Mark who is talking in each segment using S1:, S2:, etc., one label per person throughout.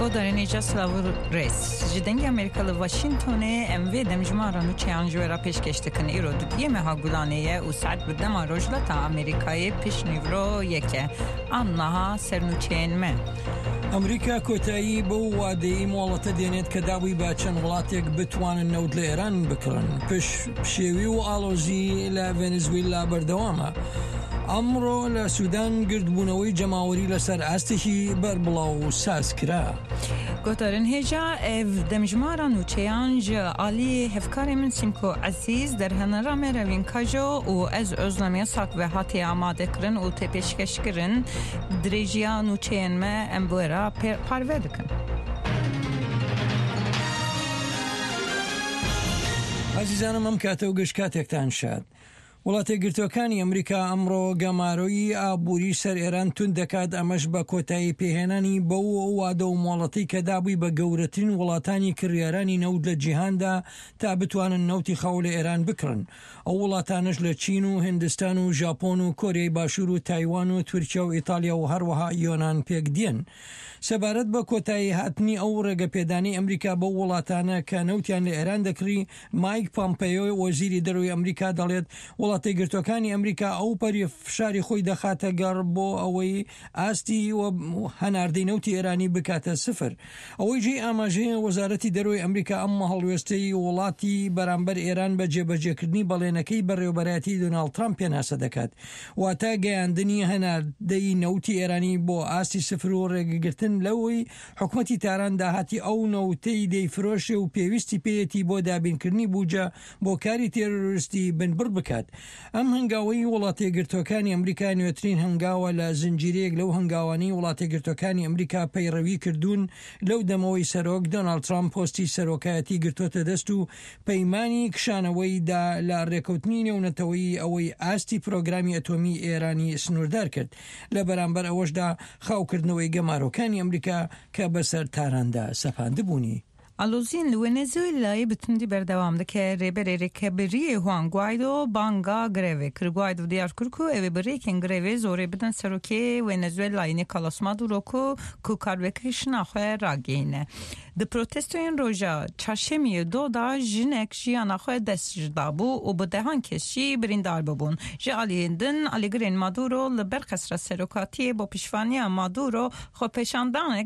S1: Godarên êja Slavur Reis ji dengê Amerîkalı Washingtonê em vê demjimara nûçeyan ji we re pêşkêş dikin. Îro dutiyê meha Gulanê ye û saet bi dema rojhilata Amerîkayê pişnîvro yeke. An niha sernûçeyên me.
S2: ئەمریکا کۆتایی بۆ وادەیی مۆڵەتە دێنێت کە داوی با چەند وڵاتێک بتوانن نەوت لە ئێران بکڕن. پشێوی و ئاڵۆزی لە ڤێنزوێلا بەردەوامە. ئەمڕۆ لە سوودان گردبوونەوەی جەماوەری لەسەر ئاستێکی بەربڵاو ساز کرا.
S1: Gotarên hêja ev demjimara nûçeyan ji aliyê hevkarê min Sîmko Ezîz derhenera me revîn kajo û ez özlemiya sak ve hatiye amadekirin û tê pêşkêşkirin dirêjiya nûçeyên me em bi we re parve dikin.
S2: عزیزانم ئەم کاتە و گەشت کاتێکتان شاد. وڵاتە گرتوەکانی ئەمریکا ئەمڕۆ گەماروی ئابووری سەر ئێران تون دەکات ئەمەش بە کۆتایی پێهێنانی بەو وادە و مۆڵەتی کە دابووی بە گەورەترین وڵاتانی کڕیارانی نەوت لە جیهاندا تا بتوانن نەوتی خەو لە ئێران بکڕن. ئەو وڵاتانش لە چین و هندستان و ژاپۆن و کۆریای باشوور و تایوان و تورکیا و ئیتالیا و هەروەها یۆنان پێک دێن. سەبارەت بە کۆتایی هاتنی ئەو ڕێگەپێدانی ئەمریکا بە وڵاتانە کە نەوتیان لە ئێران دەکڕی، مایک پۆمپیۆ وەزیری دەرەوەی ئەمریکا دەڵێت وڵاتی گرتوەکانی ئەمریکا ئەو پەرفشاری خۆی دەخاتە گەڕ بۆ ئەوەی ئاستی و هەناردەی نەوتی ئێرانی بکاتە سفر. ئەوەی جێ ئاماژەیە وەزارەتی دەرەوەی ئەمریکا ئەمە هەڵوێستەی وڵاتی بەرامبەر ئێران بە جێبەجێکردنی بەڵێنەکەی بەڕێوەبەرەتی دۆناڵد ترامپ پێناسە دەکات، واتە گەیاندنی هەناردەی نەوتی ئێرانی بۆ ئاستی سفر و ڕێگەگرتن لەوەی حکومەتی تاران داهاتی ئەو نەوتەی دەیفرۆشێ و پێویستی پێیەتی بۆ دابینکردنی بوجە بۆ کاری تێرۆریستی بنبڕ بکات. ئەم هەنگاوەی وڵاتە گرتوەکانی ئەمریکا نوێترین هەنگاوە لە زنجیرەیەک لەو هەنگاوانی وڵاتە گرتوەکانی ئەمریکا پەیڕەوی کردوون. لەو دەمەوەی سەرۆک دۆناڵد ترامپ پۆستی سەرۆکایەتی گرتوۆتە دەست و پەیمانی کشانەوەیدا لە ڕێکەوتنی نێونەتەوەی ئەوەی ئاستی پرۆگرامی ئەتۆمی ئێرانی سنووردار کرد. لە بەرامبەر ئەوەشدا خاوکردنەوەی گەمارۆکانی ئەمریکا کە بەسەر تاراندا سەپاندبوونی.
S1: Alozîn li Venezuelayê bi tundî berdewam dike. Rêberê Rêkeberiyê Juan Guaido banga grevê kir. Guaido diyar kir ku ew ê bi rêkên grevê zorê bidin serokê Venezuelayê Nicolas Maduro ku karvekirişina xwe ragihîne. Di protestoyên roja çarşemiyê do da jinek jiyana xwe dest ji dabû û bi dehan kes jî birîndar bibûn. Ji aliyên din alîgirên Maduro li ber xesra serokatiyê bo piştevaniya Maduro xwepêşandanek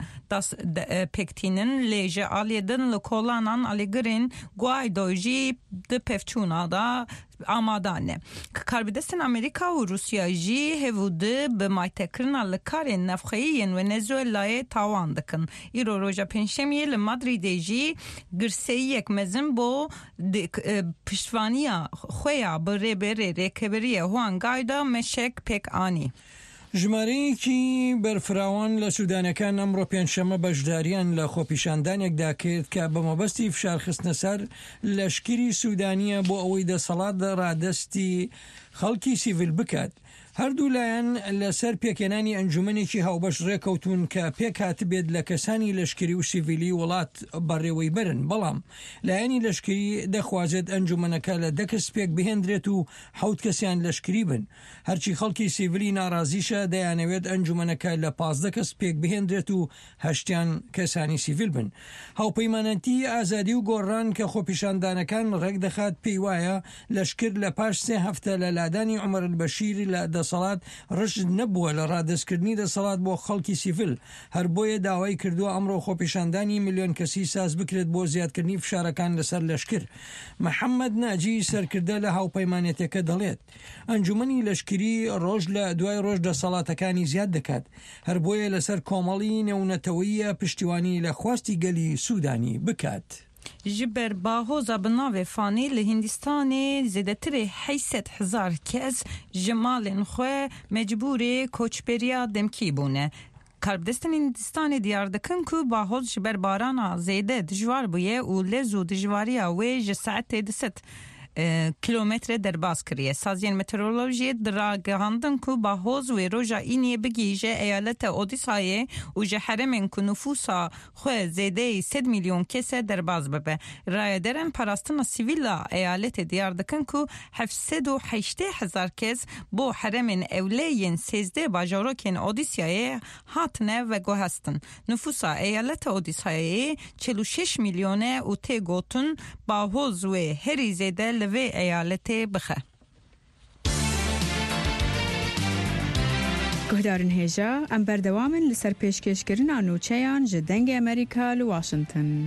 S1: pêktînin lê ji aliyê din li kolanan alîgirên Guaido jî di pevçûna da amadane. Karbidestên Amerîka û Rusya jî hevûdî bi maytekirina li karên navxeyî yên Venezuelayê tawan dikin. Îro roja pênjşemiyê li Madridê jî girseyiyek mezin bo piştvaniya xwe ya bi rêberê Rêkeberiyê Juan Guaido meşek pêk anî.
S2: ژمارەیەکی بەرفراوان لە سوودانەکان ئەمڕۆ پێنجشەمە بەشداریان لە خۆپیشاندانێکدا کرد کە بە مەبەستی فشارخستنە سەر لەشکری سوودانیە بۆ ئەوەی دەسەڵات ڕادەستی خەڵکی سیڤیل بکات. هەردوو لایەن لەسەر پێکێنانی ئەنجومەنێکی هاوبەش ڕێکەوتون کە پێک هاتبێت لە کەسانی لەشکری و سیڤیلی وڵات بەڕێوەی برن، بەڵام لایەنی لەشکری دەخوازێت ئەنجومەنەکە لە دەکەس پێک بهێندرێت و حەوت کەسیان لەشکری بن. هەرچی خەڵکی سیڤیلی ناڕازیشە دەیانەوێت ئەنجومەنەکە لە 15 کەس پێک بهێندرێت و 8 کەسانی سیڤیل بن. هاوپەیمانەتی ئازادی و گۆڕان کە خۆپیشاندانەکان ڕێک دەخات پێی وایە لەشکر لە پاش 3 هەفتە لە لادانی عومەر البەشیر لە دەسەڵات ڕشت نەبووە لە ڕادەستکردنی دەسەڵات بۆ خەڵکی سیڤیل. هەر بۆیە داوای کردووە ئەمڕۆ خۆپیشاندانی ملیۆن کەسی ساز بکرێت بۆ زیادکردنی فشارەکان لەسەر لەشکر. محەممەد ناجی سەرکردە لە هاوپەیمانێتەکە دەڵێت ئەنجومەنی لەشکری ڕۆژ لە دوای ڕۆژ دەسەڵاتەکانی زیاد دەکات. هەر بۆیە لەسەر کۆمەڵی نێونەتەوەیە پشتیوانی لە خواستی گەلی سوودانی بکات.
S1: ji ber bahoza bi navê fanî li Hindistanê zêdetirê 800,000 kes ji malên xwe mecbûrê koçberiya demkî bûne. Karbidestên Hindistanê diyar dikin ku bahoz ji ber barana zêde dijwar bûye û lez û dijwariya wê ji saetê diset. کیلومتر درباز کریه. سازین مترولوژی دراگهاندن کو با هوز و روژا اینی بگیجه ایالت اودیسای و جهرمن کو نفوسا خو زیده 100 میلیون کس درباز ببه. رای درن پراستنا سیویلا ایالت دیار دکن کو 780,000 کس بو حرمن اولیین 13 باجاروکن اودیسای هاتنه و گو هستن. نفوسا ایالت اودیسای 46 میلیونه و تی گوتن با هوز و هری زیده لوی ایالت بخه.
S3: گهدارن هیجا ام بردوامن لسر پیشکشکرین آنوچهان جدنگ امریکا لواشنطن.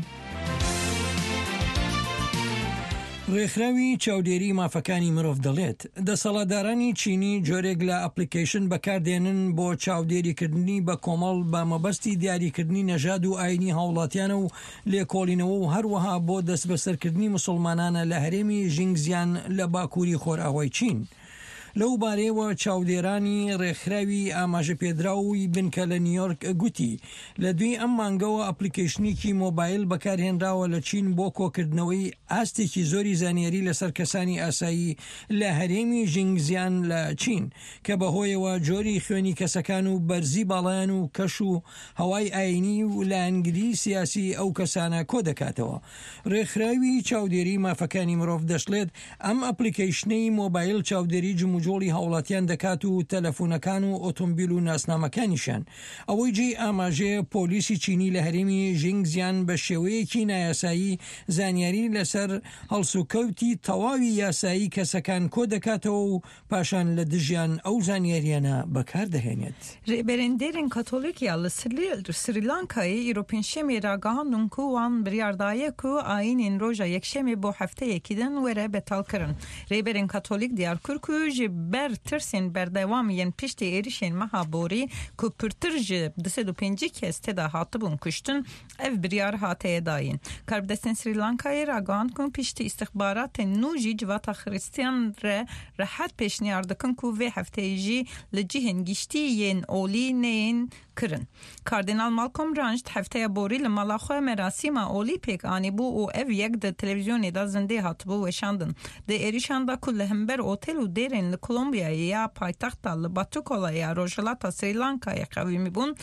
S2: ڕێکخراوی چاودێری مافەکانی مرۆڤ دەڵێت دەسەڵاتدارانی چینی جۆرێک لە ئەپلیکیشن بەکاردێنن بۆ چاودێریکردنی بە کۆمەڵ بە مەبەستی دیاریکردنی نەژاد و ئاینی هاوڵاتیانە و لێکۆڵینەوە و هەروەها بۆ دەست بەسەرکردنی موسڵمانانە لە هەرێمی ژینگزیان لە باکووری خۆرئاوای چین. لەو بارەیەوە چاودێرانی ڕێکخراوی ئاماژە پێدراوی بنکە لە نیویۆرک گوتی لە دوی ئەم مانگەوە ئەپلیکیشنێکی مۆبایل بەکارهێنراوە لە چین بۆ کۆکردنەوەی ئاستێکی زۆری زانیاری لەسەر کەسانی ئاسایی لە هەرێمی ژینگزیان لە چین کە بەهۆیەوە جۆری خوێنی کەسەکان و بەرزی باڵایان و کەش و هەوای ئاینی و لایەنگری سیاسی ئەو کەسانە کۆ دەکاتەوە. ڕێکخراوی چاودێری مافەکانی مرۆڤ دەشڵێت ئەم ئەپلیکیشنەی مۆبایل چاودێری جموجۆڵی هاوڵاتیان دەکات و تەلەفۆنەکان و ئۆتۆمبیل و ناسنامەکانیشان. ئەوەی جێ ئاماژەیە پۆلیسی چینی لە هەرێمی ژینگزیان بە شێوەیەکی نایاسایی زانیاری لەسەر هەڵسوکەوتی تەواوی یاسایی کەسەکان کۆ دەکاتەوە و پاشان لە دژیان ئەو زانیاریانە بەکاردەهێنێت.
S1: ڕێبەرندێرن کاتۆلیکیا لە سریلانکای ئیرۆپێنشەمی ڕاگەهاندن کو وان بریاردایەک و ئاینین ڕۆژە یەکشەمێ بۆ هەفتەیەکیدن وەرە بەتاڵکردن. ڕێبەرن کاتۆلیک دیار کرد کو ji ber tirsên berdewamiyên piştî êrişên meha borî ku pirtir ji 205 kes têda hatibûn kuştin ev biryar hatiye dayîn. Karbidestên Sri Lankayê ragihand ku piştî istixbaratên nû jî civata xristiyan re rehet pêşniyar dikin ku vê hefteyê jî li cihên giştî yên olî neyên kirin. Kardinal Malcolm Ranjit hefteya borî li mala xwe merasîma olî pêk anîbû û ev yek di televizyonê da zindê hatibû weşandin. Di êrişan da ku li hember otel û dêrên li Kolombiyayê ya paytexta li Batukola ya rojhilata Sri Lankayê qewîmî bûn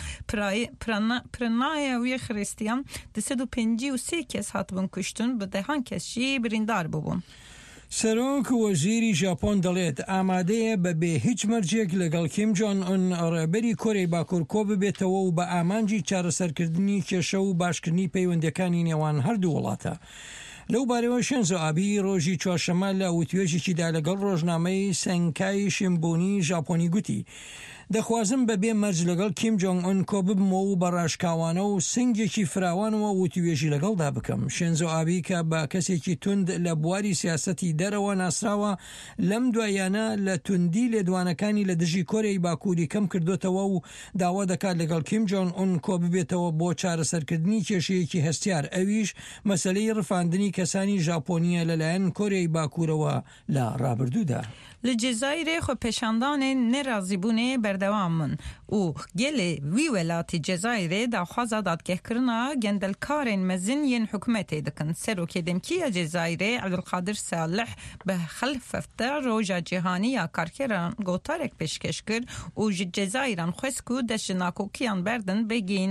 S1: piranaya wê xristiyan 253 kes hatibûn kuştin bi dehan kes jî birîndar bûbûn.
S2: سەرۆک وەزیری ژاپۆن دەڵێت ئامادەیە بەبێ هیچ مەرجێک لەگەڵ کیم جۆن ئون ڕێبەری کۆرەی باکوور کۆ ببێتەوە و بە ئامانجی چارەسەرکردنی کێشە و باشکردنی پەیوەندەکانی نێوان هەردوو وڵاتە. لەو بارەوە شێنزۆ ئابی ڕۆژی چوارشەممە لە وتوێژێکیدا لەگەڵ ڕۆژنامەی سەنکای شیمبوونی ژاپۆنی گوتی دەخوازم بەبێ مەرج لەگەڵ کیم جۆنگ ئون کۆ ببمەوە و بە ڕاشکاوانە و سنگێکی فراوانەوە وتوێژی لەگەڵدا بکەم. شێنزۆ ئابی کە بە کەسێکی توند لە بواری سیاسەتی دەرەوە ناسراوە لەم دوایانە لە توندی لێدوانەکانی لە دژی کۆرەی باکووری کەم کردوتەوە و داوا دەکات لەگەڵ کیم جۆنگ ئون کۆ ببێتەوە بۆ چارەسەرکردنی کێشەیەکی هەستیار ئەویش مەسەلەی ڕفاندنی کەسانی ژاپۆنیە لەلایەن کۆرەی باکوورەوە لە ڕابردوودا.
S1: Li Cezayirê xwe peşandanên nerazîbûnê berdewam in û gelê wî welatî Cezayirê daxwaza dadgehkirina gendelkarên mezin yên hikûmetê dikin. Serokê Demkîya Cezayirê Ebdulkadir Salih bi xelfefte roja cîhanî ya karkeran gotarek pêşkêş kir û ji Cezayiran xwest ku dest ji nakokiyan berdin bêgîn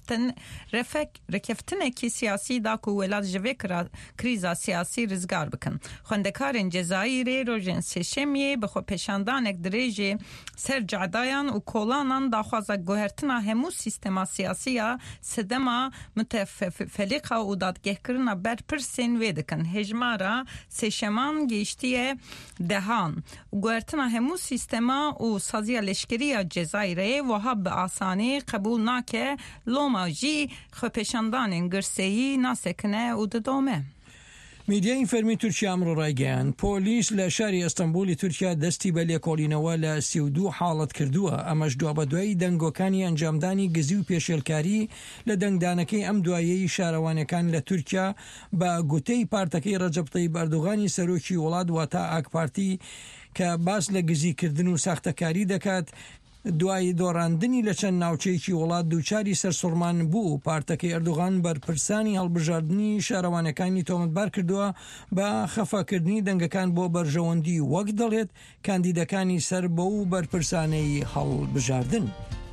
S1: rekeftinekî siyasî da ku welat ji vê krîza siyasî rizgar bikin. Xwendekarên Cezayirê rojên sêşemiyê bi xwe pêşandanek dirêjê ser cedayan û kolanan daxwaza guhertina hemû sîstema siyasî ya sedema mütefelîqa û dadgehkirina berpirsên wê dikin. Hejmara sêşeman gêştiye dehan. Guhertina hemû sîstema û saziya leşkeriya Cezayirê wiha bi asanî qebûl nake loma jî xwe pêşandanên girseyî nasekine û didome.
S2: میدیای فەرمی تورکیا ئەمڕۆ ڕایگەیاند پۆلیس لە شاری ئەستەمبولی تورکیا دەستی بە لێکۆڵینەوە لە 32 حاڵەت کردووە. ئەمەش دوا بە دوای دەنگۆکانی ئەنجامدانی گزی و پێشێلکاری لە دەنگدانەکەی ئەم دوایەی شارەوانەکان لە تورکیا بە گوتەی پارتەکەی ڕەجەب تەیب ئەردوغانی سەرۆکی وڵات واتە ئاک پارتی کە باس لە گزیکردن و ساختەکاری دەکات دوای دۆڕاندنی لە چەند ناوچەیەکی وڵات دووچاری سەرسوڕمان بوو. پارتەکەی ئەردوغان بەرپرسانی هەڵبژاردننی شارەوانەکانی تۆمەتبار کردووە بە خەفەکردنی دەنگەکان بۆ بەرژەوەندی وەک دەڵێت کاندیدەکانی سەر بە و بەرپرسانەی هەڵبژاردن.